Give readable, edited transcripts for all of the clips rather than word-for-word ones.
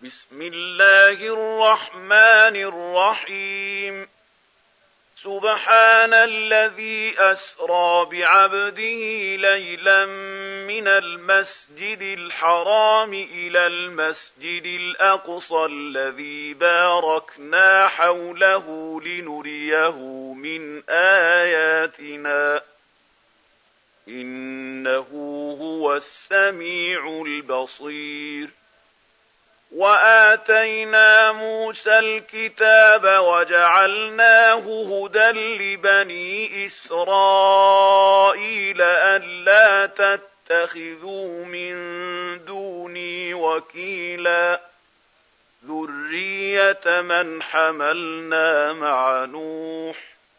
بسم الله الرحمن الرحيم سبحان الذي أسرى بعبده ليلا من المسجد الحرام إلى المسجد الأقصى الذي باركنا حوله لنريه من آياتنا إنه هو السميع البصير وآتينا موسى الكتاب وجعلناه هدى لبني إسرائيل ألا تتخذوا من دوني وكيلا ذرية من حملنا مع نوح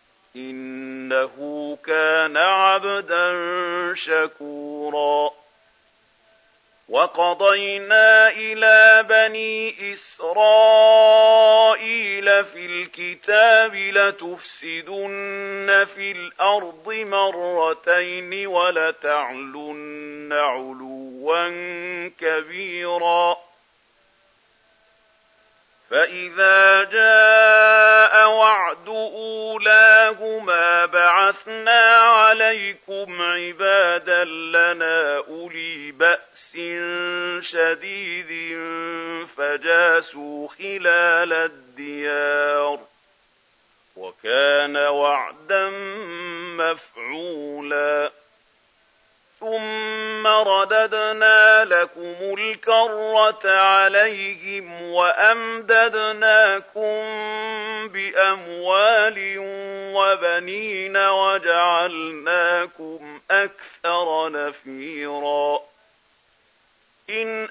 إنه كان عبدا شكورا وقضينا إلى بني إسرائيل في الكتاب لتفسدن في الأرض مرتين ولتعلن علوا كبيرا فإذا جاء وعد أولاهما بعثنا عليكم عبادا لنا أولي بأس شديد فجاسوا خلال الديار وكان وعدا مفعولا ثم رددنا لكم الكرة عليهم وأمددناكم بأموال وبنين وجعلناكم أكثر نفيرا إن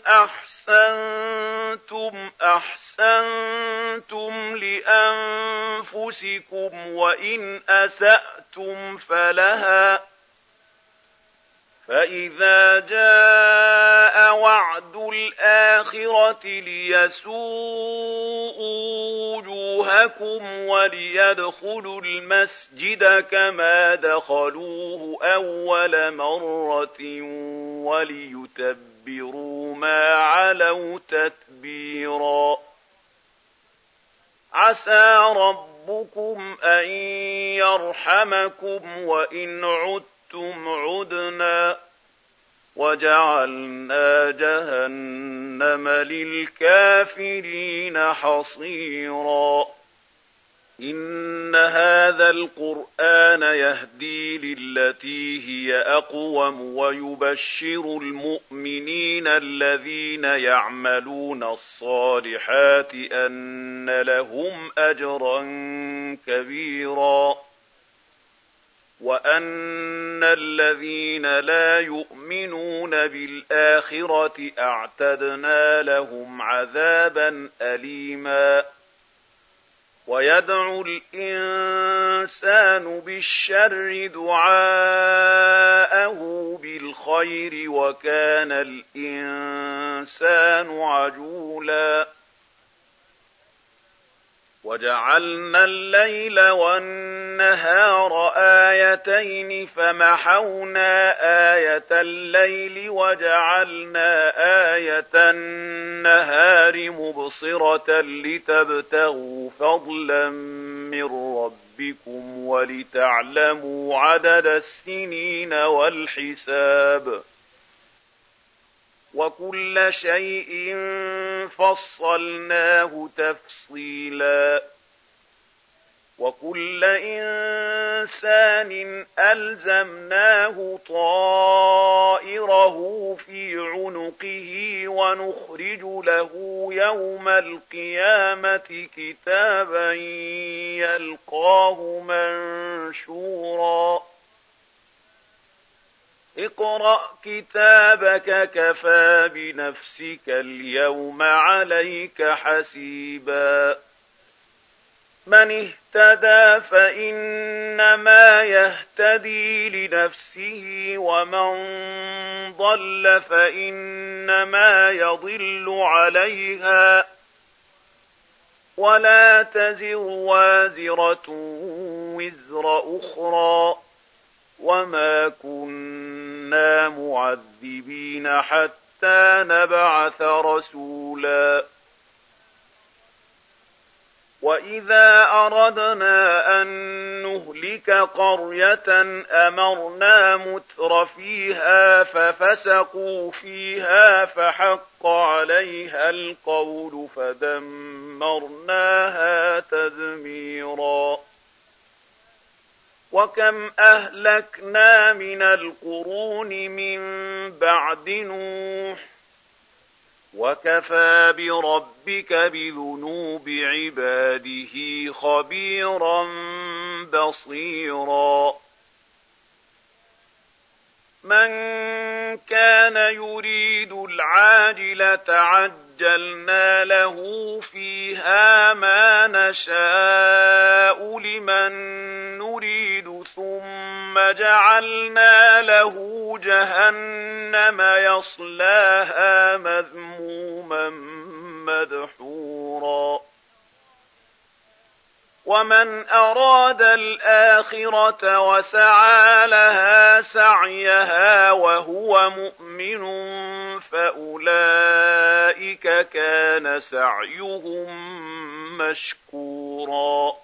أحسنتم لأنفسكم وإن أسأتم فلها فإذا جاء وعد الآخرة ليسوءوا وجوهكم وليدخلوا المسجد كما دخلوه أول مرة وليتبروا ما علوا تتبيرا عسى ربكم أن يرحمكم وإن عدتم عدنا وجعلنا جهنم للكافرين حصيرا إن هذا القرآن يهدي للتي هي أقوم ويبشر المؤمنين الذين يعملون الصالحات أن لهم أجرا كبيرا وأن الذين لا يؤمنون بالآخرة أعتدنا لهم عذابا أليما ويدعو الإنسان بالشر دعاءه بالخير وكان الإنسان عجولا وجعلنا الليل والنهار آيتين فمحونا آية الليل وجعلنا آية النهار مبصرة لتبتغوا فضلا من ربكم ولتعلموا عدد السنين والحساب وكل شيء فصلناه تفصيلا وكل إنسان ألزمناه طائره في عنقه ونخرج له يوم القيامة كتابا يلقاه منشورا اقرأ كتابك كفى بنفسك اليوم عليك حسيبا من اهتدى فإنما يهتدي لنفسه ومن ضل فإنما يضل عليها ولا تزر وازرة وزر أخرى وما كنا معذبين حتى نبعث رسولا وإذا أردنا أن نهلك قرية أمرنا متر فيها ففسقوا فيها فحق عليها القول فدمرناها تدميرا. وكم أهلكنا من القرون من بعد نوح وكفى بربك بذنوب عباده خبيرا بصيرا. من كان يريد العاجلة عجلنا له فيها ما نشاء لمن نريد ثم جعلنا له جهنم يصلاها مذموما مدحورا. ومن أراد الآخرة وسعى لها سعيها وهو مؤمن فأولئك كان سعيهم مشكورا.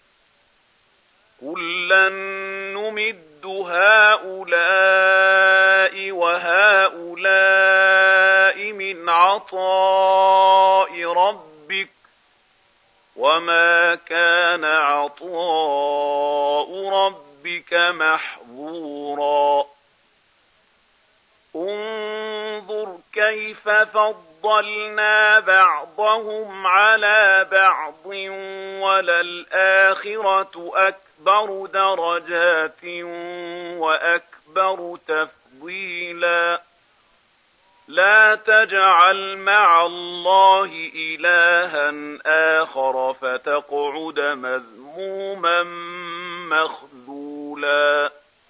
كلا نمد هؤلاء وهؤلاء من عطاء ربك وما كان عطاء ربك محظورا. انظر كيف فضلنا بعضهم على بعض وللآخرة أكبر درجات وأكبر تفضيلا. لا تجعل مع الله إلها آخر فتقعد مذموما مخذولا.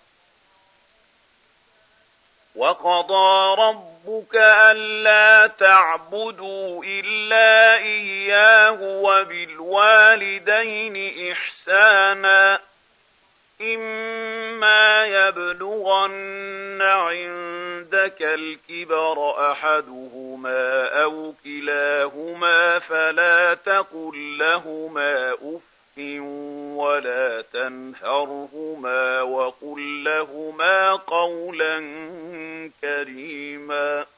وقضى ربك ألا تعبدوا إلا إياه وبالوالدين إحسانا إما يبلغن عندك الكبر أحدهما أو كلاهما فلا تقل لهما أف ولا تنهرهما وقل لهما قولا كريما.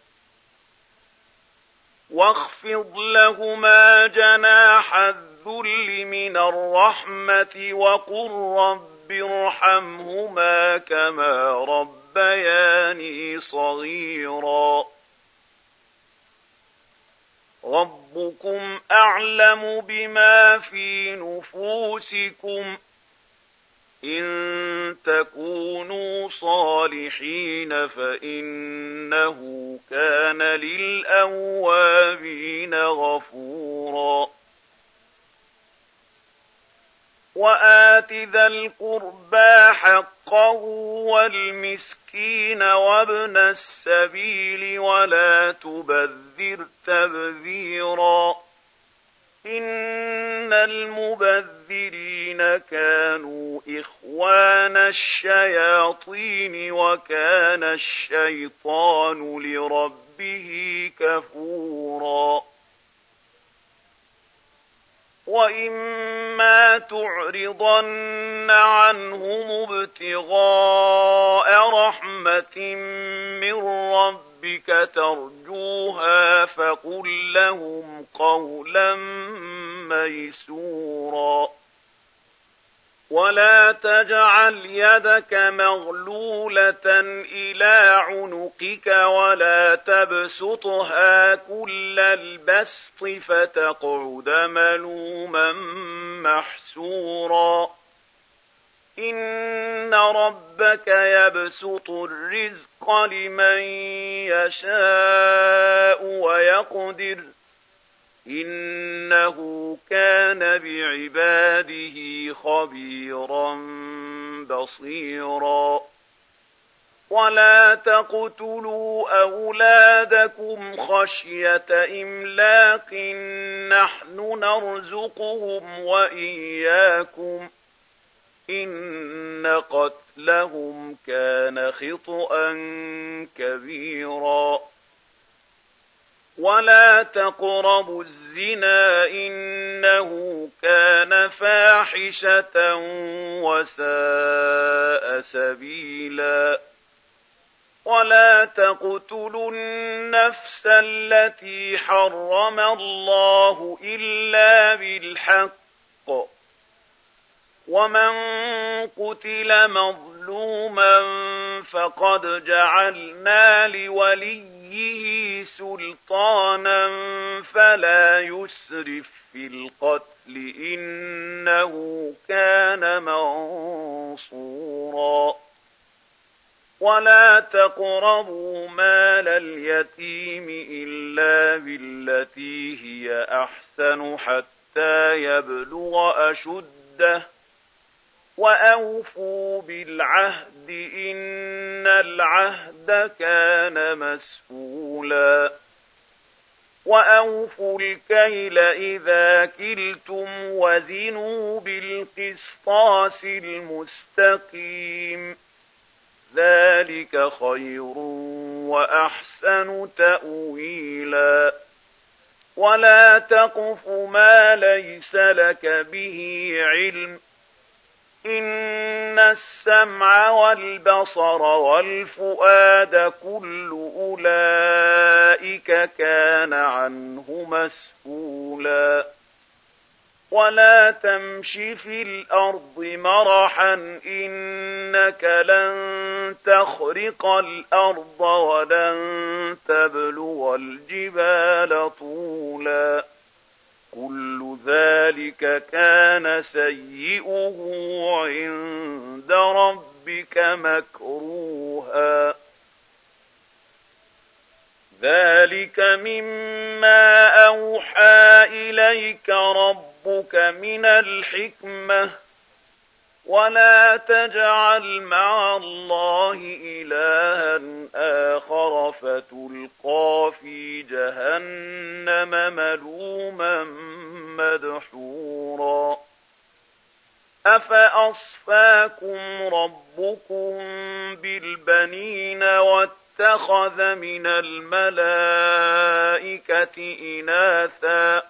واخفض لهما جناح الذل من الرحمة وقل رب ارحمهما كما ربياني صغيرا. ربكم أعلم بما في نفوسكم إن تكونوا صالحين فإنه كان للأوابين غفورا. وآت ذا القربى حقه والمسكين وابن السبيل ولا تبذر تبذيرا إن المبذرين كانوا إخوان الشياطين وكان الشيطان لربه كفورا. وإما تعرضن عنهم ابتغاء رحمة من ربك ترجوها فقل لهم قولا ميسورا. ولا تجعل يدك مغلولة إلى عنقك ولا تبسطها كل البسط فتقعد ملوما محسورا. إن ربك يبسط الرزق لمن يشاء ويقدر إنه كان بعباده خبيرا بصيرا. ولا تقتلوا أولادكم خشية إملاق نحن نرزقهم وإياكم إن قتلهم كان خطأ كبيرا. ولا تقربوا الزنا إنه كان فاحشة وساء سبيلا ولا تقتلوا النفس التي حرم الله إلا بالحق ومن قتل مظلوما فقد جعلنا لوليه سلطانا فلا يسرف في القتل إنه كان منصورا ولا تقربوا مال اليتيم إلا بالتي هي أحسن حتى يبلغ أشده وأوفوا بالعهد إن العهد كان مسؤولا وأوفوا الكيل إذا كلتم وزنوا بالقسطاس المستقيم ذلك خير وأحسن تأويلا ولا تقف ما ليس لك به علم إن السمع والبصر والفؤاد كل أولئك كان عنه مسؤولا ولا تمش في الأرض مرحا إنك لن تخرق الأرض ولن تبلغ الجبال طولا كل ذلك كان سيئه عند ربك مكروها ذلك مما أوحى إليك ربك من الحكمة ولا تجعل مع الله إلها آخر فتلقى في جهنم ملوما مدحورا أفأصفاكم ربكم بالبنين واتخذ من الملائكة إناثا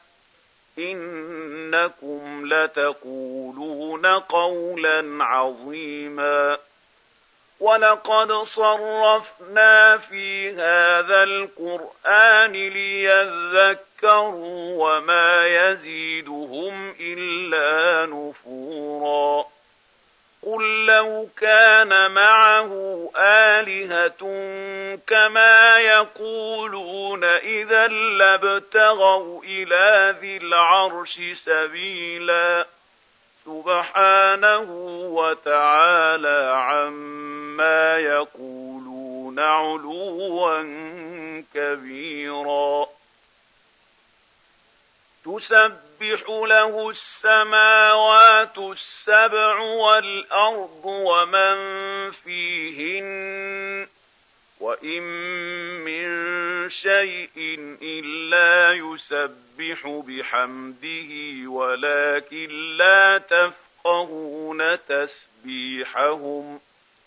إنكم لتقولون قولا عظيما ولقد صرفنا في هذا القرآن ليذكروا وما يزيدهم إلا نفورا قل لو كان معه آلهة كما يقولون إذا لابتغوا إلى ذي العرش سبيلا سبحانه وتعالى عما يقولون علوا كبيرا تسبح له السماوات السبع والأرض ومن فيهن وإن من شيء إلا يسبح بحمده ولكن لا تفقهون تسبيحهم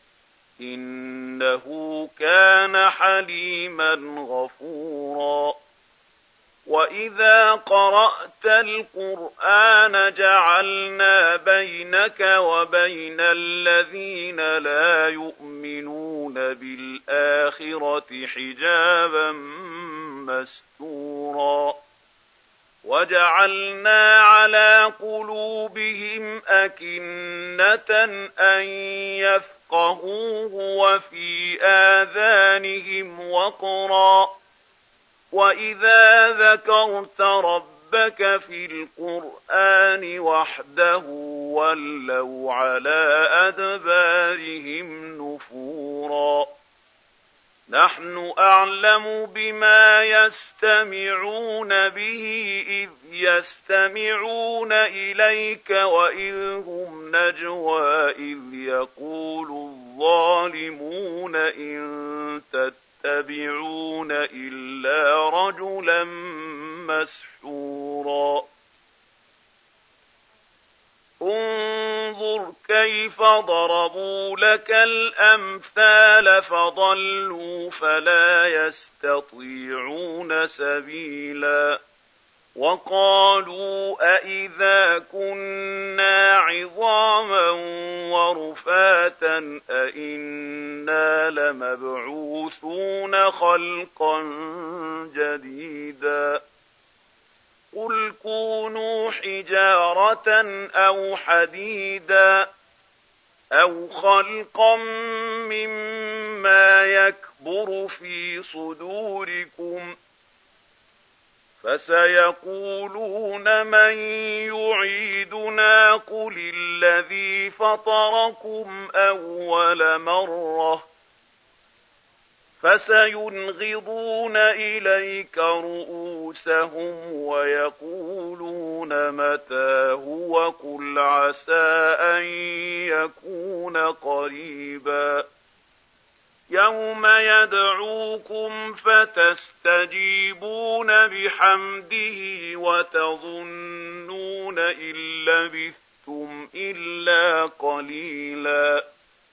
إنه كان حليما غفورا وإذا قرأت القرآن جعلنا بينك وبين الذين لا يؤمنون بالآخرة حجابا مستورا وجعلنا على قلوبهم أكنة أن يفقهوه وفي آذانهم وقرا وإذا ذكرت ربك في القرآن وحده ولوا على أدبارهم نفورا نحن أعلم بما يستمعون به إذ يستمعون إليك وإذ هم نجوى إذ يقول الظالمون إن تتبعون إلا رجلا مسحورا انظر كيف ضربوا لك الأمثال فضلوا فلا يستطيعون سبيلا وقالوا أإذا كنا عظاما ورفاتا أإنا لمبعوثون خلقا جديدا قل كونوا حجارة أو حديدا أو خلقا مما يكبر في صدوركم فسيقولون من يعيدنا قل الذي فطركم أول مرة فسينغضون إليك رؤوسهم ويقولون متى هو قل عسى أن يكون قريبا يوم يدعوكم فتستجيبون بحمده وتظنون إن لبثتم إلا قليلا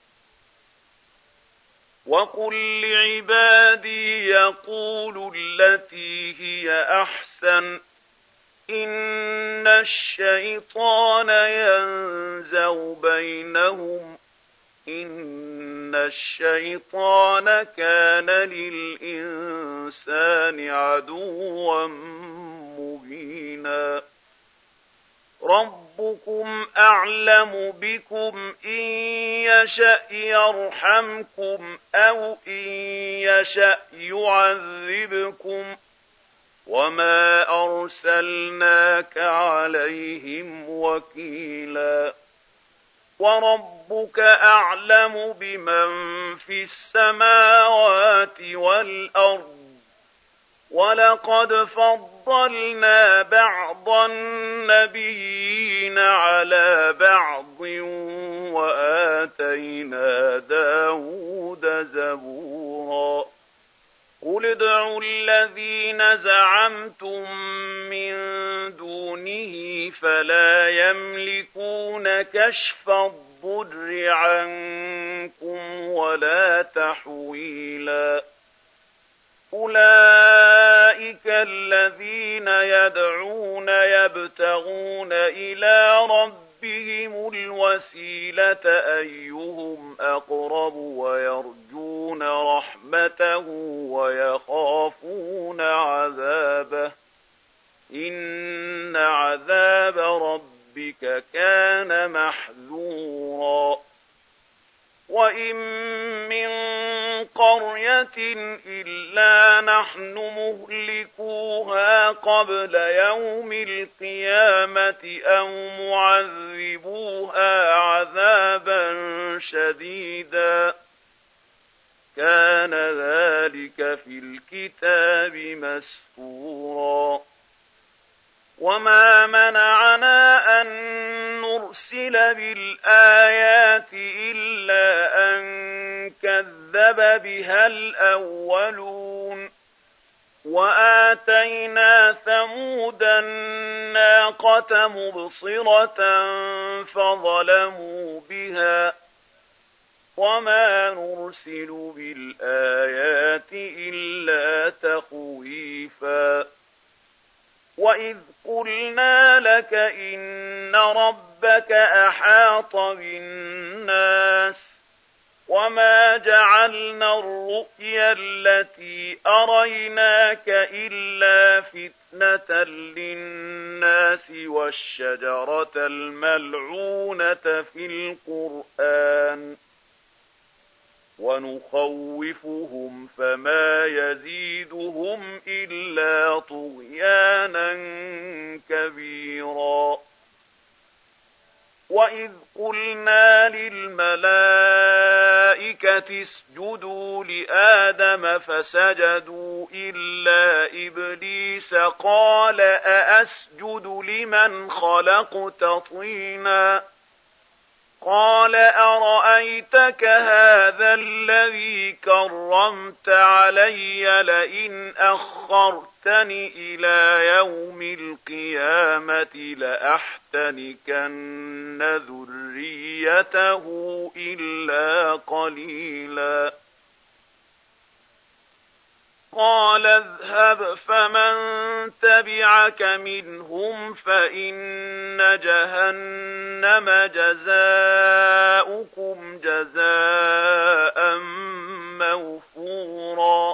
وقل لعبادي يقولوا التي هي أحسن إن الشيطان ينزغ بينهم إن الشيطان كان للإنسان عدوا مبينا ربكم أعلم بكم إن يشأ يرحمكم أو إن يشأ يعذبكم وما أرسلناك عليهم وكيلا وربك أعلم بمن في السماوات والأرض ولقد فضلنا بعض النبيين على بعض وآتينا داود زبورا قل ادعوا الذين زعمتم من دونه فلا يملكون كشف الضر عنكم ولا تحويلا أولئك الذين يدعون يبتغون إلى ربهم الوسيلة أيهم أقرب ويرجون رحمته ويخافون عذابه إن عذاب ربك كان محذورا وإن من قرية إلا نحن مهلكوها قبل يوم القيامة أو معذبوها عذابا شديدا كان ذلك في الكتاب مسطورا وما منعنا أن نرسل بالآيات إلا أن كذب بها الأولون وآتينا ثمود الناقة مبصرة فظلموا بها وما نرسل بالآيات إلا تخويفا وإذ قلنا لك إن ربك أحاط بالناس وما جعلنا الرؤيا التي أريناك إلا فتنة للناس والشجرة الملعونة في القرآن ونخوفهم فما يزيدهم إلا طغيانا كبيرا وإذ قلنا للملائكة اسجدوا لآدم فسجدوا إلا إبليس قال أأسجد لمن خلقت طينا قال أرأيتك هذا الذي كرمت علي لئن أخرتني إلى يوم القيامة لأحتنكن ذريته إلا قليلا قال اذهب فمن تبعك منهم فإن جهنم جزاؤكم جزاء موفورا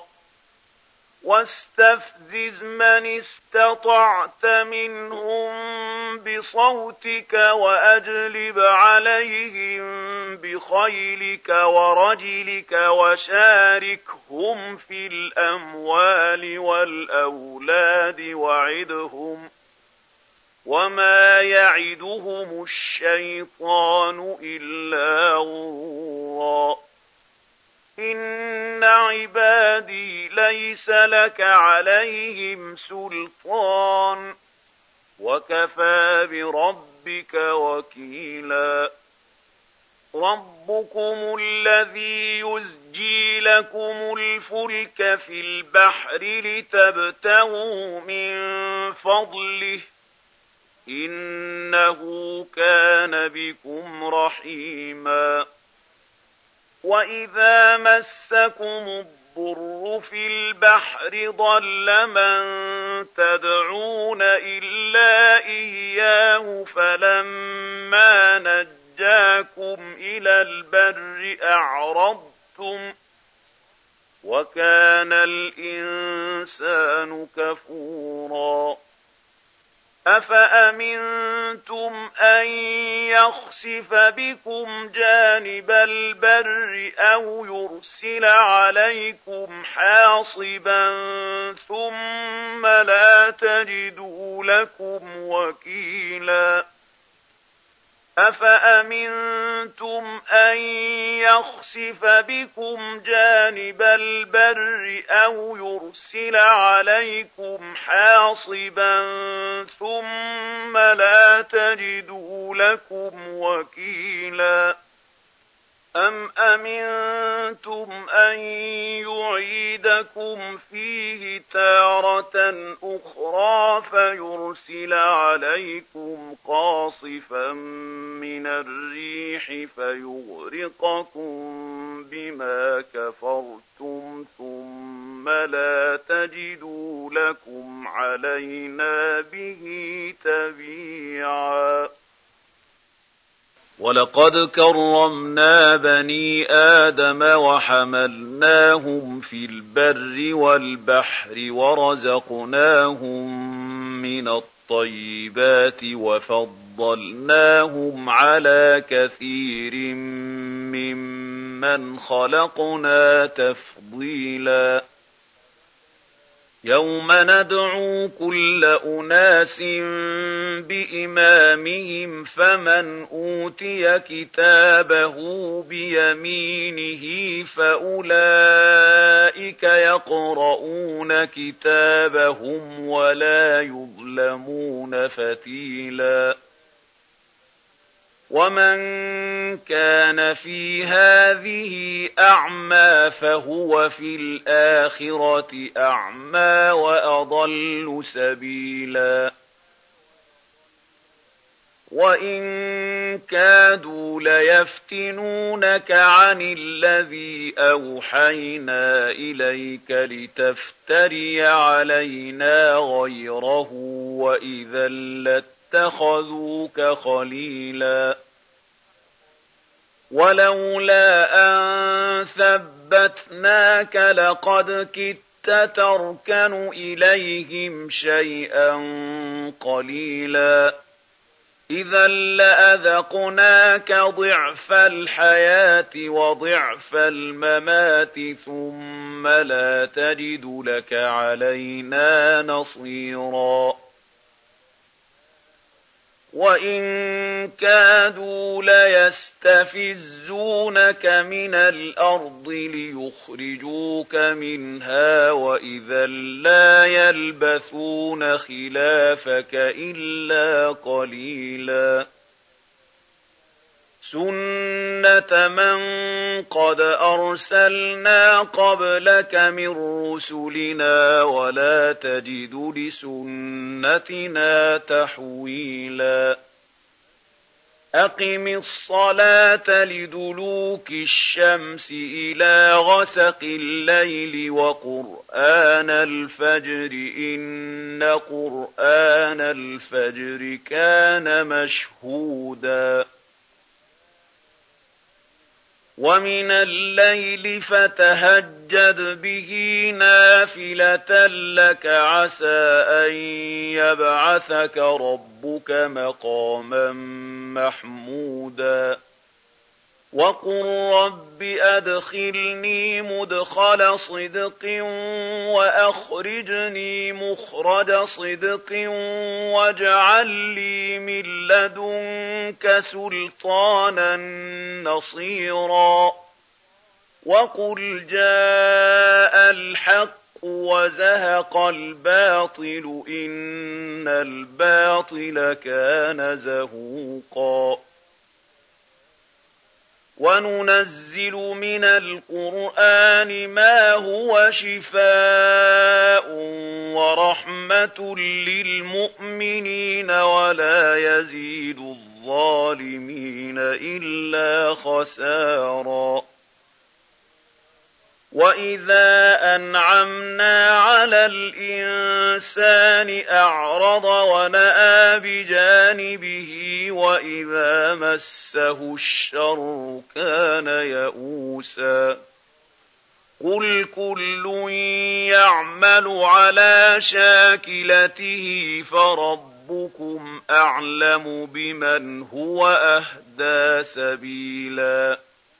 واستفزز من استطعت منهم بصوتك وأجلب عليهم بخيلك ورجلك وشاركهم في الأموال والأولاد وعدهم وما يعدهم الشيطان إلا غرورا إن عبادي ليس لك عليهم سلطان وكفى بربك وكيلا ربكم الذي يزجي لكم الفلك في البحر لتبتغوا من فضله إنه كان بكم رحيما وإذا مسكم الضر في البحر ضل من تدعون إلا إياه فلما نجاكم إلى البر أعرضتم وكان الإنسان كفورا أفأمنتم أن يخسف بكم جانب البر أو يرسل عليكم حاصبا ثم لا تجدوا لكم وكيلا أفأمنتم أن يخسف بكم جانب البر أو يرسل عليكم حاصبا ثم لا تجدوا لكم وكيلا أم أمنتم أن يعيدكم فيه تارة أخرى فيرسل عليكم قاصفا من الريح فيغرقكم بما كفرتم ثم لا تجدوا لكم علينا به تبيعا ولقد كرمنا بني آدم وحملناهم في البر والبحر ورزقناهم من الطيبات وفضلناهم على كثير ممن خلقنا تفضيلا يوم ندعو كل أناس بإمامهم فمن أوتي كتابه بيمينه فأولئك يقرؤون كتابهم ولا يظلمون فتيلا ومن كان في هذه أعمى فهو في الآخرة أعمى وأضل سبيلا وإن كادوا ليفتنونك عن الذي أوحينا إليك لتفتري علينا غيره وإذا لاتخذوك خليلا ولولا أن ثبتناك لقد كدت تركن إليهم شيئا قليلا إذا لأذقناك ضعف الحياة وضعف الممات ثم لا تجد لك علينا نصيرا وإن كادوا ليستفزونك من الأرض ليخرجوك منها وإذا لا يلبثون خلافك إلا قليلا سُنَّةَ مَن قَدْ أَرْسَلْنَا قَبْلَكَ مِن رُّسُلِنَا وَلَا تَجِدُ لِسُنَّتِنَا تَحْوِيلًا أَقِمِ الصَّلَاةَ لِدُلُوكِ الشَّمْسِ إِلَىٰ غَسَقِ اللَّيْلِ وَقُرْآنَ الْفَجْرِ إِنَّ قُرْآنَ الْفَجْرِ كَانَ مَشْهُودًا وَمِنَ اللَّيْلِ فَتَهَجَّدْ بِهِ نَافِلَةً لَّكَ عَسَىٰ أَن يَبْعَثَكَ رَبُّكَ مَقَامًا مَّحْمُودًا وَقُل رَّبِّ أَدْخِلْنِي مُدْخَلَ صِدْقٍ وَأَخْرِجْنِي مُخْرَجَ صِدْقٍ وَاجْعَل لِّي مِن لَّدُنكَ سُلْطَانًا نَّصِيرًا وَقُلْ جَاءَ الْحَقُّ وَزَهَقَ الْبَاطِلُ إِنَّ الْبَاطِلَ كَانَ زَهُوقًا وَنُنَزِّلُ مِنَ الْقُرْآنِ مَا هُوَ شِفَاءٌ وَرَحْمَةٌ لِّلْمُؤْمِنِينَ وَلَا يَزِيدُ الظَّالِمِينَ إِلَّا خَسَارًا وَإِذَا أَنْعَمْنَا عَلَى الْإِنسَانِ أَعْرَضَ وَنَأَىٰ بِجَانِبِهِ وَإِذَا مَسَّهُ الشَّرُّ كَانَ يَئُوسًا قُلْ كُلٌّ يَعْمَلُ عَلَىٰ شَاكِلَتِهِ فَرَبُّكُمْ أَعْلَمُ بِمَنْ هُوَ أَهْدَىٰ سَبِيلًا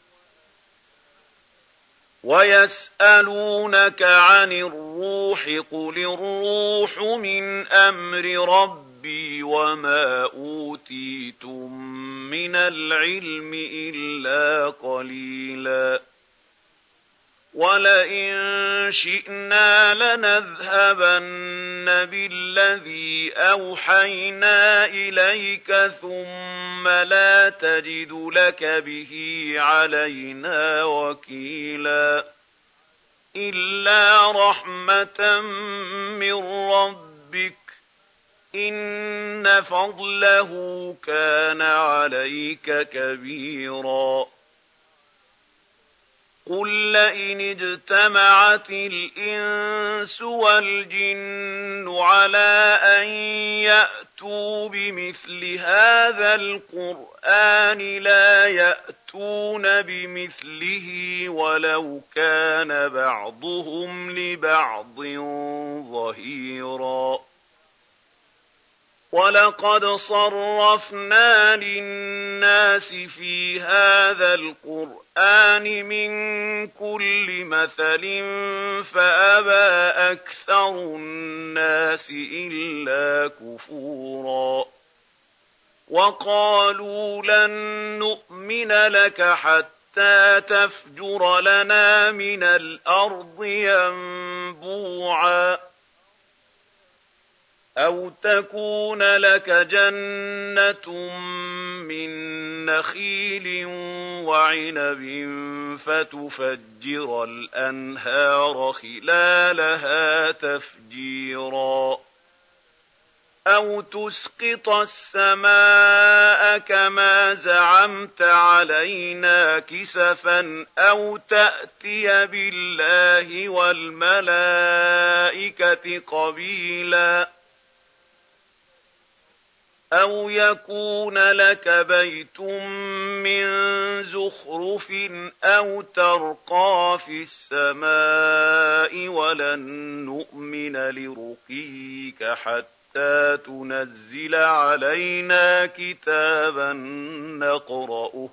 وَيَسْأَلُونَكَ عَنِ الرُّوحِ قُلِ الرُّوحُ مِنْ أَمْرِ رَبِّي وَمَا أُوتِيتُم مِّنَ الْعِلْمِ إِلَّا قَلِيلًا وَلَئِن شِئْنَا لَنَذْهَبَنَّ بِالَّذِي أَوْحَيْنَا إِلَيْكَ ثُمَّ لَا تَجِدُ لَكَ بِهِ عَلَيْنَا وَكِيلًا إِلَّا رَحْمَةً مِّن رَّبِّكَ إِنَّ فَضْلَهُ كَانَ عَلَيْكَ كَبِيرًا قُل لَّئِنِ اجْتَمَعَتِ الْإِنسُ وَالْجِنُّ عَلَىٰ أَن يَأْتُوا بِمِثْلِ هَٰذَا الْقُرْآنِ لَا يَأْتُونَ بِمِثْلِهِ وَلَوْ كَانَ بَعْضُهُمْ لِبَعْضٍ ظَهِيرًا وَلَقَدْ صَرَّفْنَا لِلنَّاسِ فِي هَٰذَا الْقُرْآنِ مِن كُلِّ مَثَلٍ فَأَبَىٰ أَكْثَرُ النَّاسِ إِلَّا كُفُورًا وَقَالُوا لَن نُّؤْمِنَ لَكَ حَتَّىٰ تَفْجُرَ لَنَا مِنَ الْأَرْضِ يَنبُوعًا أَوْ تَكُونَ لَكَ جَنَّةٌ مِّن نَّخِيلٍ وَعِنَبٍ فَتُفَجِّرَ الْأَنْهَارَ خِلَالَهَا تَفْجِيرًا أَوْ تُسْقِطَ السَّمَاءَ كَمَا زَعَمْتَ عَلَيْنَا كِسَفًا أَوْ تَأْتِيَ بِاللَّهِ وَالْمَلَائِكَةِ قَبِيلًا أَوْ يَكُونَ لَكَ بَيْتٌ مِّن زُخْرُفٍ أَوْ تَرْقَىٰ فِي السَّمَاءِ وَلَن نُّؤْمِنَ لِرُقِيِّكَ حَتَّىٰ تُنَزِّلَ عَلَيْنَا كِتَابًا نَّقْرَؤُهُ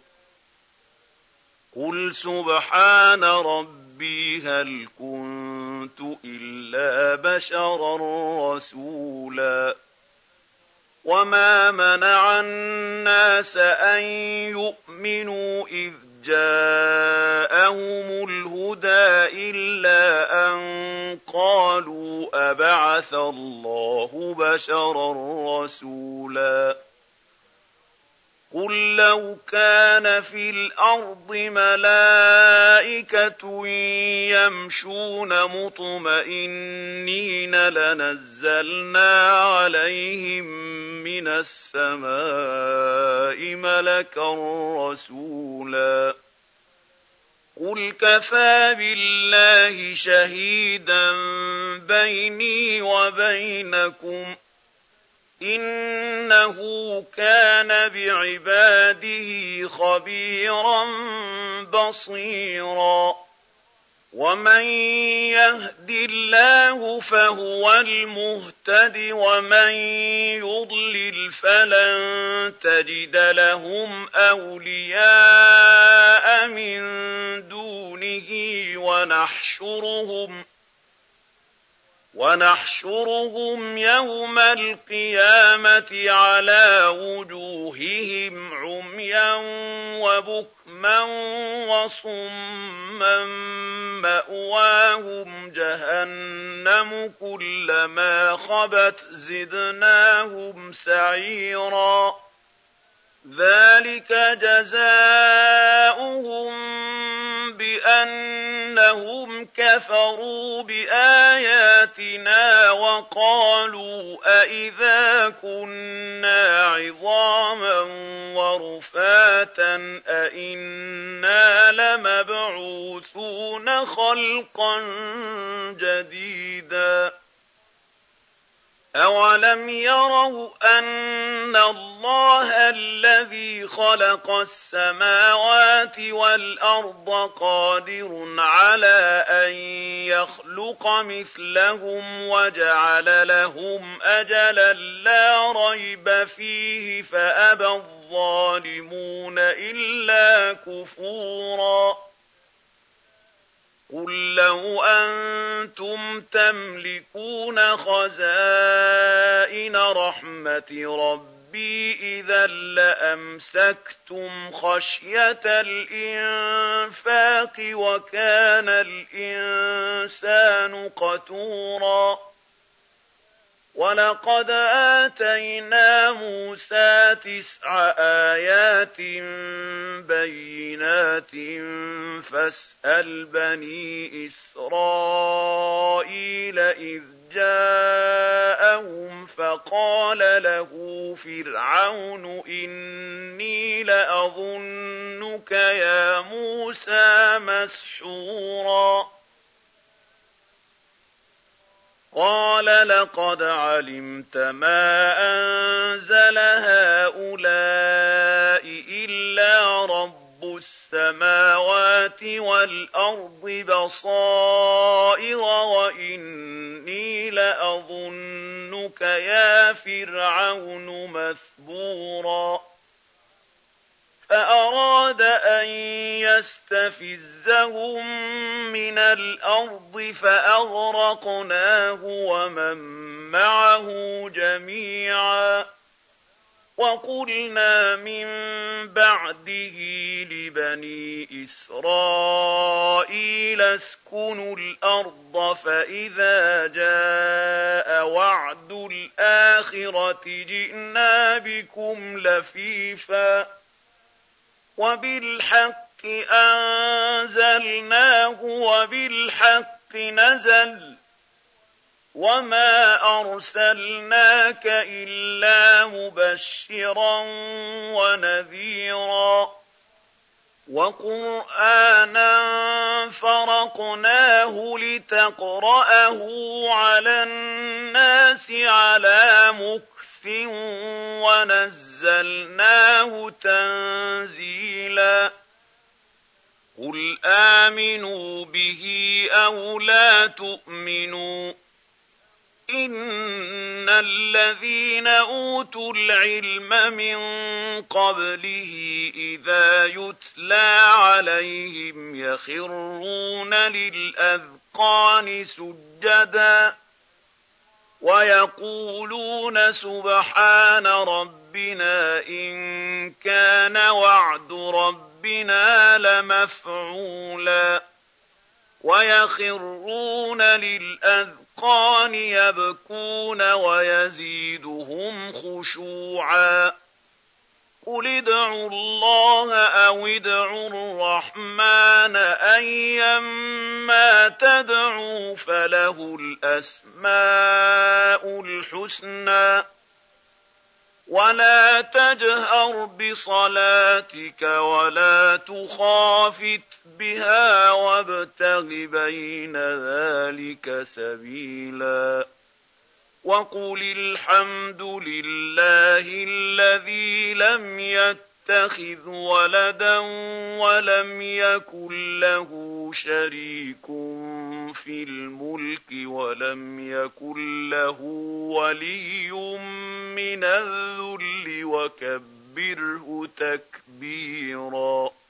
قُلْ سُبْحَانَ رَبِّي هَلْ كُنتُ إِلَّا بَشَرًا رَّسُولًا وَمَا مَنَعَ النَّاسَ أَن يُؤْمِنُوا إِذْ جَاءَهُمُ الْهُدَىٰ إِلَّا أَن قَالُوا أَبَعَثَ اللَّهُ بَشَرًا رَّسُولًا قل لو كان في الأرض ملائكة يمشون مطمئنين لنزلنا عليهم من السماء ملكا رسولا قل كفى بالله شهيدا بيني وبينكم إنه كان بعباده خبيرا بصيرا ومن يهد الله فهو المهتد ومن يضلل فلن تجد لهم أولياء من دونه ونحشرهم يوم القيامة على وجوههم عميا وبكما وصما مأواهم جهنم كلما خبت زدناهم سعيرا ذلك جزاؤهم بأنهم كفروا بآياتنا وقالوا أإذا كنا عظاما ورفاتا أإنا لمبعوثون خلقا جديدا أولم يروا أن الله الذي خلق السماوات والأرض قادر على أن يخلق مثلهم وجعل لهم أجلا لا ريب فيه فأبى الظالمون إلا كفورا قل لو أنتم تملكون خزائن رحمة ربي إذا لأمسكتم خشية الإنفاق وكان الإنسان قتورا ولقد آتينا موسى 9 آيات بينات فاسأل بني إسرائيل إذ جاءهم فقال له فرعون إني لأظنك يا موسى مسحورا قال لقد علمت ما أنزل هؤلاء إلا رب السماوات والأرض بصائر وإني لأظنك يا فرعون مثبورا فأراد أن يستفزهم من الأرض فأغرقناه ومن معه جميعا وقلنا من بعده لبني إسرائيل اسكنوا الأرض فإذا جاء وعد الآخرة جئنا بكم لفيفا وبالحق أنزلناه وبالحق نزل وما أرسلناك إلا مبشرا ونذيرا وقرآنا فرقناه لتقرأه على الناس على مكث ونزلناه تنزيلا قل آمنوا به أو لا تؤمنوا إن الذين أوتوا العلم من قبله إذا يتلى عليهم يخرون للأذقان سجدا ويقولون سبحان ربنا إن كان وعد ربنا لمفعولا ويخرون للأذقان يبكون ويزيدهم خشوعا قل ادعوا الله أو ادعوا الرحمن أيما تدعوا فله الأسماء الحسنى ولا تجهر بصلاتك ولا تخافت بها وابتغ بين ذلك سبيلا وقل الحمد لله الذي لم يتخذ ولدا ولم يكن له شريك في الملك ولم يكن له ولي من الذل وكبره تكبيرا.